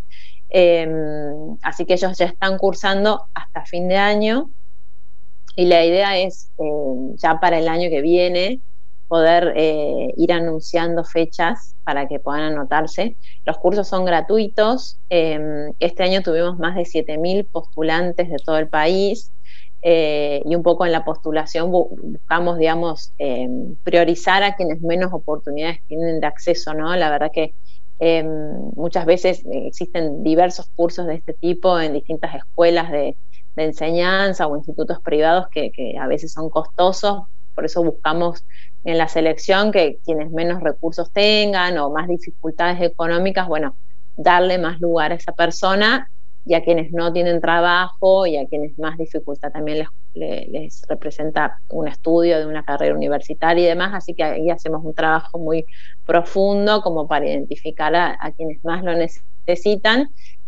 Así que ellos ya están cursando hasta fin de año, y la idea es ya para el año que viene poder ir anunciando fechas para que puedan anotarse. Los cursos son gratuitos. Este año tuvimos más de 7.000 postulantes de todo el país, y un poco en la postulación buscamos, digamos, priorizar a quienes menos oportunidades tienen de acceso, ¿no? La verdad que muchas veces existen diversos cursos de este tipo en distintas escuelas de enseñanza o institutos privados que a veces son costosos. Por eso buscamos en la selección que quienes menos recursos tengan o más dificultades económicas, bueno, darle más lugar a esa persona, y a quienes no tienen trabajo y a quienes más dificultad también les representa un estudio de una carrera universitaria y demás. Así que ahí hacemos un trabajo muy profundo como para identificar a quienes más lo necesitan.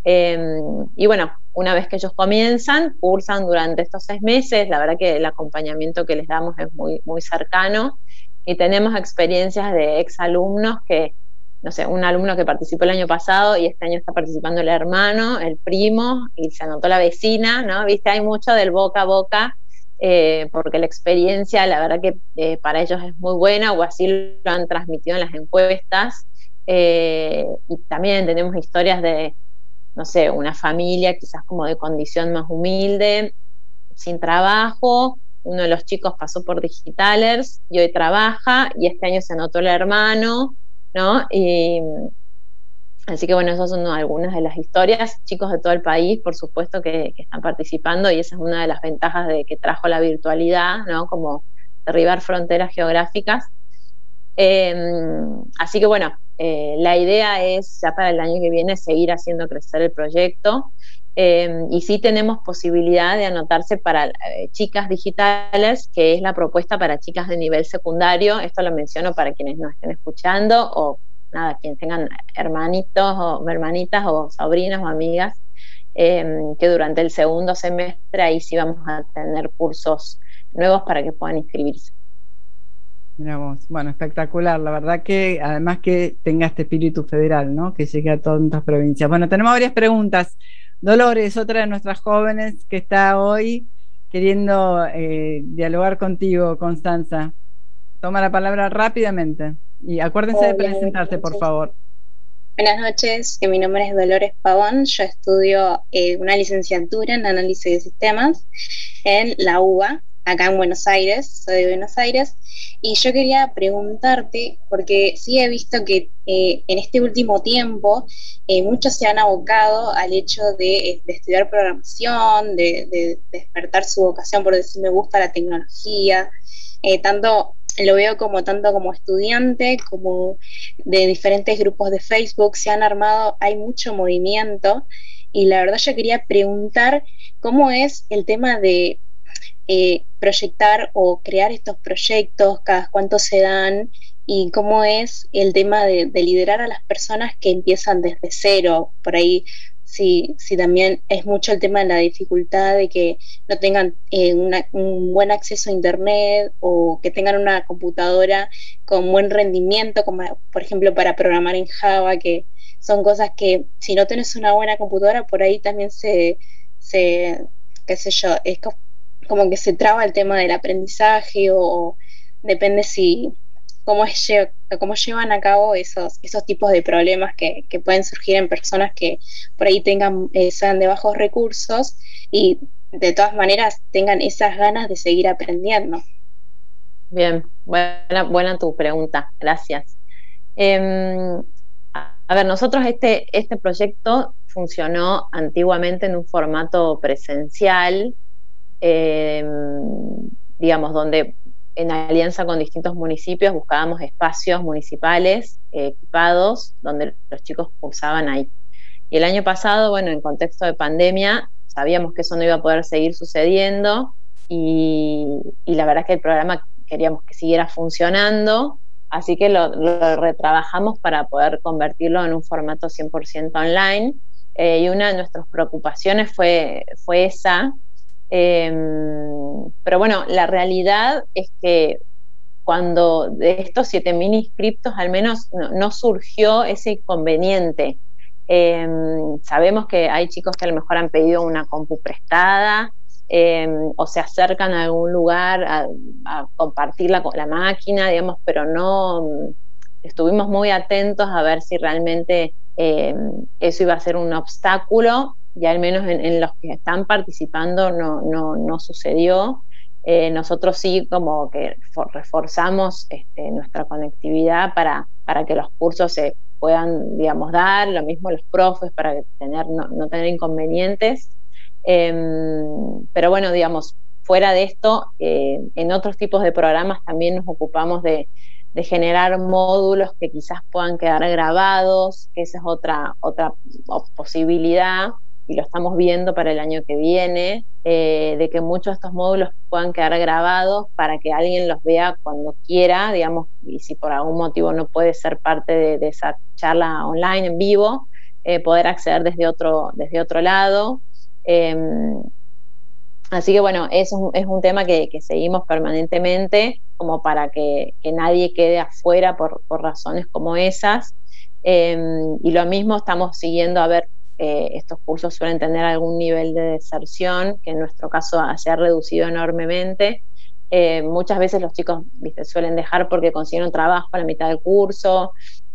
Y bueno, una vez que ellos comienzan, cursan durante estos 6 meses. La verdad que el acompañamiento que les damos es muy, muy cercano, y tenemos experiencias de exalumnos que, no sé, un alumno que participó el año pasado y este año está participando el hermano, el primo, y se anotó la vecina, ¿no? Viste, hay mucho del boca a boca, porque la experiencia, la verdad que para ellos es muy buena, o así lo han transmitido en las encuestas. Y también tenemos historias de, no sé, una familia quizás como de condición más humilde, sin trabajo. Uno de los chicos pasó por Digitalers y hoy trabaja, y este año se anotó el hermano, ¿no? Y así que bueno, esas son algunas de las historias. Chicos de todo el país, por supuesto, que están participando, y esa es una de las ventajas que trajo la virtualidad, ¿no? Como derribar fronteras geográficas. Así que bueno, la idea es ya para el año que viene seguir haciendo crecer el proyecto, y sí tenemos posibilidad de anotarse para chicas digitales, que es la propuesta para chicas de nivel secundario. Esto lo menciono para quienes nos estén escuchando, o nada, quienes tengan hermanitos o hermanitas o sobrinas o amigas, que durante el segundo semestre ahí sí vamos a tener cursos nuevos para que puedan inscribirse. Mira vos, bueno, espectacular, la verdad que además que tenga este espíritu federal, ¿no? Que llegue a todas nuestras provincias. Bueno, tenemos varias preguntas. Dolores, otra de nuestras jóvenes que está hoy queriendo dialogar contigo, Constanza. Toma la palabra rápidamente y acuérdense de presentarse, por favor. Buenas noches, mi nombre es Dolores Pavón, yo estudio una licenciatura en análisis de sistemas en la UBA, acá en Buenos Aires, soy de Buenos Aires, y yo quería preguntarte, porque sí he visto que en este último tiempo muchos se han abocado al hecho de estudiar programación, de despertar su vocación por decir me gusta la tecnología, tanto lo veo tanto como estudiante, como de diferentes grupos de Facebook se han armado, hay mucho movimiento, y la verdad yo quería preguntar cómo es el tema de proyectar o crear estos proyectos, cada cuánto se dan, y cómo es el tema de liderar a las personas que empiezan desde cero. Por ahí sí también es mucho el tema de la dificultad de que no tengan un buen acceso a internet, o que tengan una computadora con buen rendimiento, como por ejemplo para programar en Java, que son cosas que si no tenés una buena computadora, por ahí también qué sé yo, es como que se traba el tema del aprendizaje, o depende cómo llevan a cabo esos tipos de problemas que pueden surgir en personas que por ahí sean de bajos recursos y de todas maneras tengan esas ganas de seguir aprendiendo. Bien, buena tu pregunta, gracias. A ver, nosotros este proyecto funcionó antiguamente en un formato presencial, digamos, donde en alianza con distintos municipios buscábamos espacios municipales equipados donde los chicos cursaban ahí. Y el año pasado, bueno, en contexto de pandemia, sabíamos que eso no iba a poder seguir sucediendo, y la verdad es que el programa queríamos que siguiera funcionando, así que lo retrabajamos para poder convertirlo en un formato 100% online, y una de nuestras preocupaciones fue esa, pero bueno, la realidad es que cuando de estos 7.000 inscriptos al menos no surgió ese inconveniente. Sabemos que hay chicos que a lo mejor han pedido una compu prestada, o se acercan a algún lugar a compartir la máquina, digamos, pero no estuvimos muy atentos a ver si realmente eso iba a ser un obstáculo, y al menos en los que están participando no sucedió. Nosotros sí como que reforzamos nuestra conectividad para que los cursos se puedan, digamos, dar, lo mismo los profes para no tener inconvenientes. Pero bueno, digamos, fuera de esto, en otros tipos de programas también nos ocupamos de generar módulos que quizás puedan quedar grabados, que esa es otra posibilidad, y lo estamos viendo para el año que viene, de que muchos de estos módulos puedan quedar grabados para que alguien los vea cuando quiera, digamos, y si por algún motivo no puede ser parte de esa charla online en vivo, poder acceder desde otro lado. Así que bueno, es un tema que seguimos permanentemente, como para que nadie quede afuera por razones como esas, y lo mismo estamos siguiendo a ver. Estos cursos suelen tener algún nivel de deserción, que en nuestro caso se ha reducido enormemente. Muchas veces los chicos, suelen dejar porque consiguieron trabajo a la mitad del curso,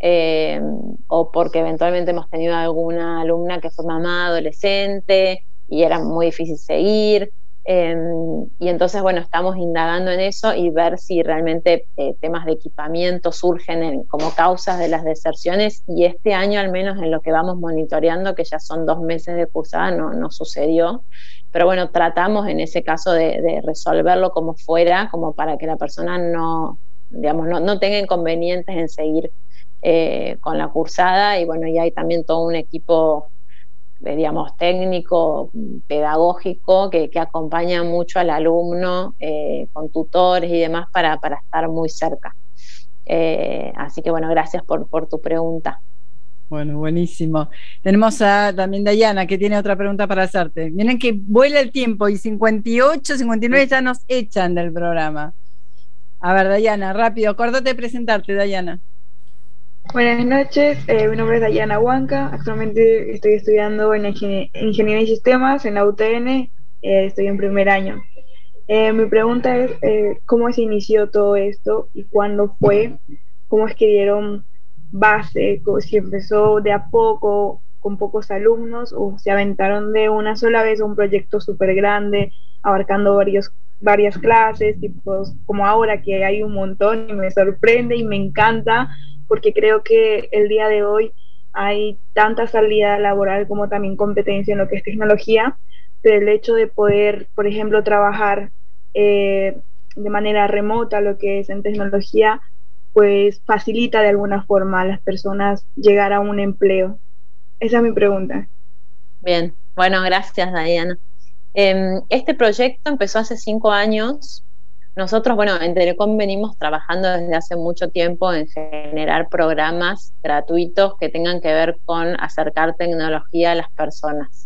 o porque eventualmente hemos tenido alguna alumna que fue mamá adolescente y era muy difícil seguir. Y entonces, bueno, estamos indagando en eso y ver si realmente temas de equipamiento surgen como causas de las deserciones, y este año al menos en lo que vamos monitoreando, que ya son 2 meses de cursada, no sucedió, pero bueno, tratamos en ese caso de resolverlo como fuera, como para que la persona no tenga inconvenientes en seguir con la cursada. Y bueno, y hay también todo un equipo digamos, técnico, pedagógico, que acompaña mucho al alumno con tutores y demás para estar muy cerca. Así que bueno, gracias por tu pregunta. Bueno, buenísimo. Tenemos también Dayana, que tiene otra pregunta para hacerte. Miren que vuela el tiempo y 58, 59 ya nos echan del programa. A ver, Dayana, rápido, acuérdate de presentarte, Dayana. Buenas noches, mi nombre es Dayana Huanca, actualmente estoy estudiando en Ingeniería y Sistemas en la UTN, estoy en primer año. Mi pregunta es, ¿cómo se inició todo esto y cuándo fue? ¿Cómo es que dieron base? ¿Si empezó de a poco, con pocos alumnos, o se aventaron de una sola vez a un proyecto súper grande, abarcando varias clases, tipos como ahora que hay un montón y me sorprende y me encanta? Porque creo que el día de hoy hay tanta salida laboral como también competencia en lo que es tecnología, pero el hecho de poder, por ejemplo, trabajar de manera remota lo que es en tecnología, pues facilita de alguna forma a las personas llegar a un empleo. Esa es mi pregunta. Bien, bueno, gracias, Diana. Este proyecto empezó hace 5 años. Nosotros, bueno, en Telecom venimos trabajando desde hace mucho tiempo en generar programas gratuitos que tengan que ver con acercar tecnología a las personas.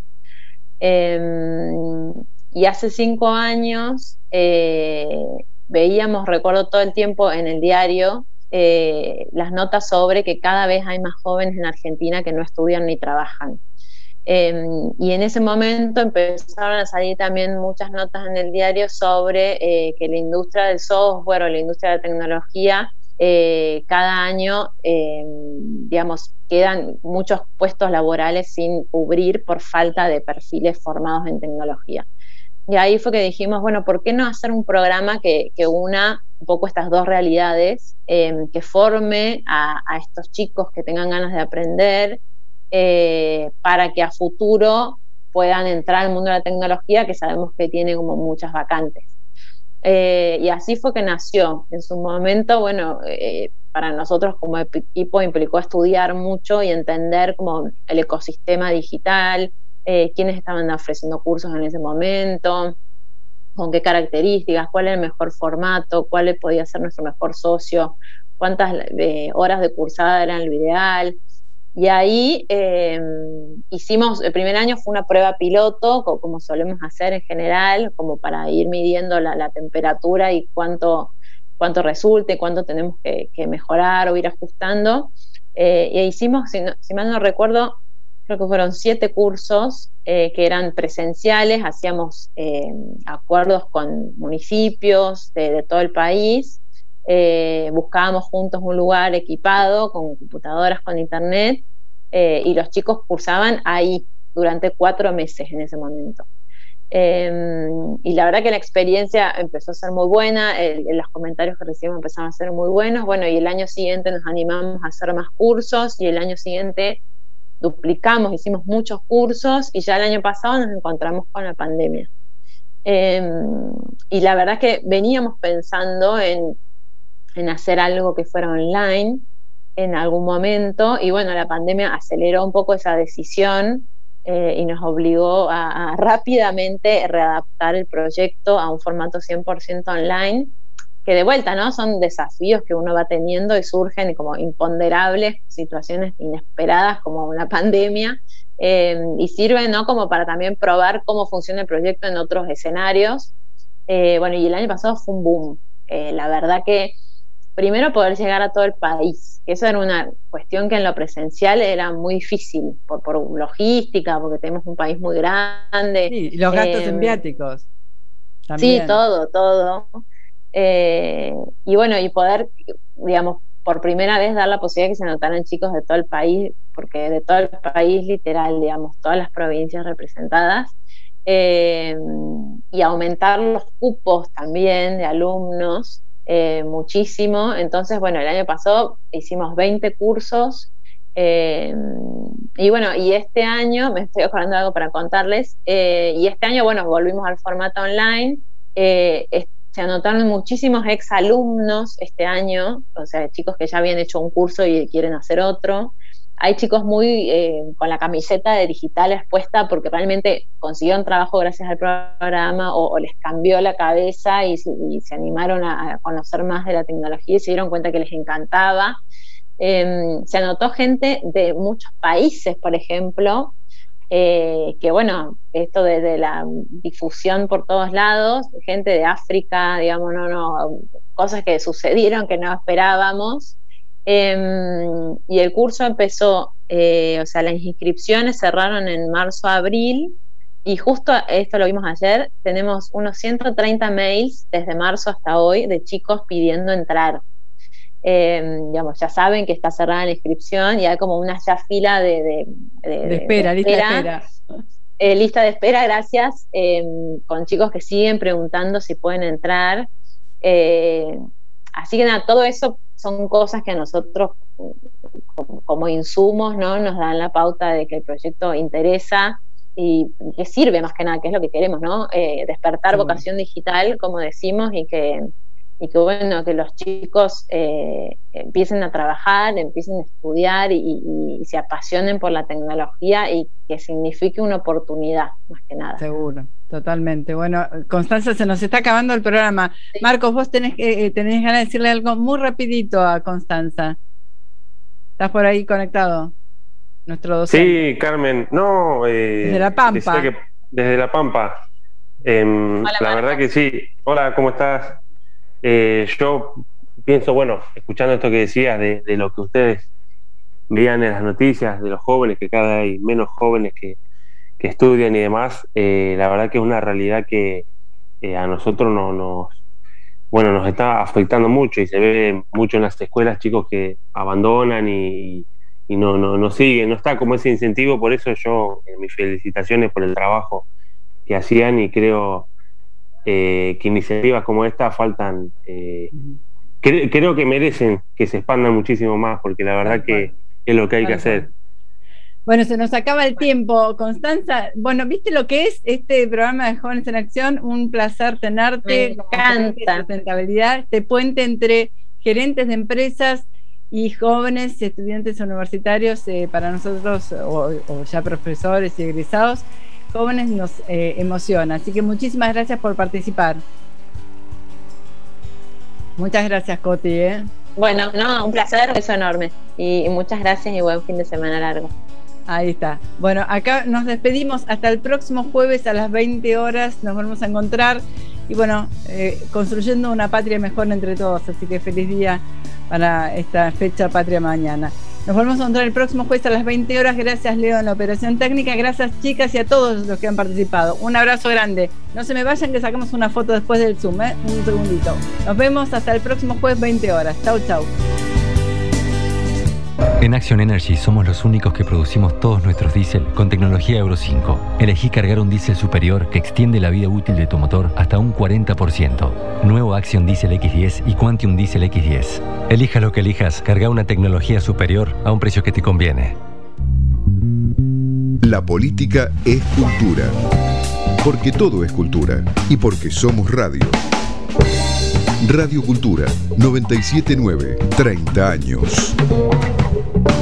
Y hace 5 años veíamos, recuerdo todo el tiempo en el diario, las notas sobre que cada vez hay más jóvenes en Argentina que no estudian ni trabajan. Y en ese momento empezaron a salir también muchas notas en el diario sobre que la industria del software o la industria de la tecnología cada año, digamos, quedan muchos puestos laborales sin cubrir por falta de perfiles formados en tecnología. Y ahí fue que dijimos, bueno, ¿por qué no hacer un programa que una un poco estas dos realidades, que forme a estos chicos que tengan ganas de aprender, para que a futuro puedan entrar al mundo de la tecnología, que sabemos que tiene como muchas vacantes? Y así fue que nació. En su momento, bueno, para nosotros como equipo implicó estudiar mucho y entender como el ecosistema digital, quiénes estaban ofreciendo cursos en ese momento, con qué características, cuál es el mejor formato, cuál podía ser nuestro mejor socio, cuántas horas de cursada eran lo ideal. Y ahí hicimos, el primer año fue una prueba piloto, como solemos hacer en general, como para ir midiendo la temperatura y cuánto resulte, cuánto tenemos que mejorar o ir ajustando. Y hicimos, si mal no recuerdo, creo que fueron 7 cursos que eran presenciales, hacíamos acuerdos con municipios de todo el país, buscábamos juntos un lugar equipado con computadoras, con internet, y los chicos cursaban ahí durante 4 meses en ese momento. Y la verdad que la experiencia empezó a ser muy buena, los comentarios que recibimos empezaron a ser muy buenos. Bueno, y el año siguiente nos animamos a hacer más cursos, y el año siguiente duplicamos, hicimos muchos cursos, y ya el año pasado nos encontramos con la pandemia. Y la verdad que veníamos pensando en hacer algo que fuera online en algún momento, y bueno, la pandemia aceleró un poco esa decisión y nos obligó a rápidamente readaptar el proyecto a un formato 100% online, que de vuelta, ¿no? Son desafíos que uno va teniendo y surgen como imponderables, situaciones inesperadas como una pandemia, y sirven, ¿no? Como para también probar cómo funciona el proyecto en otros escenarios. Bueno, y el año pasado fue un boom. La verdad que primero poder llegar a todo el país, que eso era una cuestión que en lo presencial era muy difícil, por logística, porque tenemos un país muy grande. Sí, y los gastos en viáticos también. Sí, todo. Y bueno, y poder, digamos, por primera vez dar la posibilidad de que se anotaran chicos de todo el país, porque de todo el país, literal, digamos, todas las provincias representadas, y aumentar los cupos también de alumnos, muchísimo. Entonces, bueno, el año pasado hicimos 20 cursos, y bueno, y este año, me estoy acordando de algo para contarles, y este año, bueno, volvimos al formato online. Se anotaron muchísimos exalumnos este año, o sea, chicos que ya habían hecho un curso y quieren hacer otro. Hay chicos muy con la camiseta de digitales puesta porque realmente consiguieron trabajo gracias al programa, o les cambió la cabeza y se animaron a conocer más de la tecnología y se dieron cuenta que les encantaba. Se anotó gente de muchos países, por ejemplo, que bueno, esto de la difusión por todos lados, gente de África, digamos, cosas que sucedieron que no esperábamos. Y el curso empezó, o sea, las inscripciones cerraron en marzo-abril, y justo esto lo vimos ayer, tenemos unos 130 mails desde marzo hasta hoy de chicos pidiendo entrar. Digamos, ya saben que está cerrada la inscripción y hay como una ya fila de espera, lista de espera, gracias, con chicos que siguen preguntando si pueden entrar. Así que nada, todo eso son cosas que a nosotros como insumos, ¿no? Nos dan la pauta de que el proyecto interesa y que sirve más que nada, que es lo que queremos, ¿no? Despertar vocación digital, como decimos, y que bueno, que los chicos empiecen a trabajar, empiecen a estudiar y se apasionen por la tecnología, y que signifique una oportunidad, más que nada. Seguro, totalmente. Bueno, Constanza, se nos está acabando el programa. Sí. Marcos, vos tenés ganas de decirle algo muy rapidito a Constanza. ¿Estás por ahí conectado? Nuestro docente. Sí, Carmen. No, desde La Pampa. Desde La Pampa. Hola, la verdad que sí. Hola, ¿cómo estás? Yo pienso, bueno, escuchando esto que decías de lo que ustedes veían en las noticias de los jóvenes, que cada vez hay menos jóvenes que estudian y demás, la verdad que es una realidad que a nosotros nos está afectando mucho, y se ve mucho en las escuelas, chicos que abandonan y no siguen, no está como ese incentivo. Por eso yo, mis felicitaciones por el trabajo que hacían, y creo que iniciativas como esta faltan, creo que merecen que se expandan muchísimo más, porque la verdad que es lo que hay que hacer. Bueno, se nos acaba el tiempo, Constanza. Bueno, ¿viste lo que es este programa de Jóvenes en Acción? Un placer tenerte. Me encanta. Sustentabilidad, este puente entre gerentes de empresas y jóvenes estudiantes universitarios, para nosotros, o ya profesores y egresados. jóvenes nos emociona. Así que muchísimas gracias por participar. Muchas gracias, Coti. Bueno, no, un placer, beso enorme. Y muchas gracias y buen fin de semana largo. Ahí está. Bueno, acá nos despedimos hasta el próximo jueves a las 20 horas. Nos volvemos a encontrar. Y bueno, construyendo una patria mejor entre todos. Así que feliz día para esta fecha Patria Mañana. Nos volvemos a encontrar el próximo jueves a las 20 horas. Gracias, Leo, en la operación técnica. Gracias, chicas, y a todos los que han participado. Un abrazo grande. No se me vayan, que sacamos una foto después del Zoom. Un segundito. Nos vemos hasta el próximo jueves, 20 horas. Chau, chau. En Action Energy somos los únicos que producimos todos nuestros diésel con tecnología Euro 5. Elegí cargar un diésel superior que extiende la vida útil de tu motor hasta un 40%. Nuevo Action Diesel X10 y Quantium Diesel X10. Elijas lo que elijas, carga una tecnología superior a un precio que te conviene. La política es cultura. Porque todo es cultura. Y porque somos radio. Radio Cultura 979, 30 años.